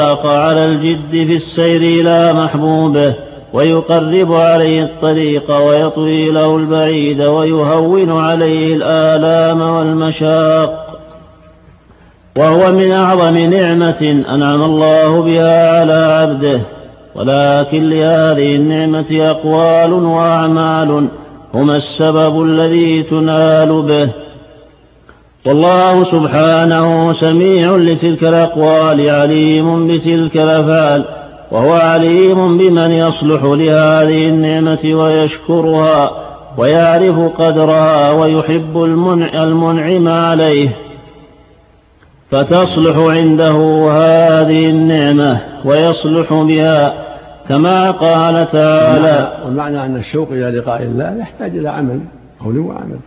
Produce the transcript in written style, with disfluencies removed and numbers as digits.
على الجد في السير إلى محبوبه، ويقرب عليه الطريق ويطوي له البعيد، ويهون عليه الآلام والمشاق. وهو من أعظم نعمة أنعم الله بها على عبده. ولكن لهذه النعمة أقوال وأعمال هما السبب الذي تنال به. والله سبحانه سميع لتلك الأقوال عليم بتلك الأفعال، وهو عليم بمن يصلح لهذه النعمة ويشكرها ويعرف قدرها ويحب المنعم عليه، فتصلح عنده هذه النعمة ويصلح بها، كما قال تعالى. والمعنى أن الشوق إلى لقاء الله يحتاج إلى عمل، قول وعمل.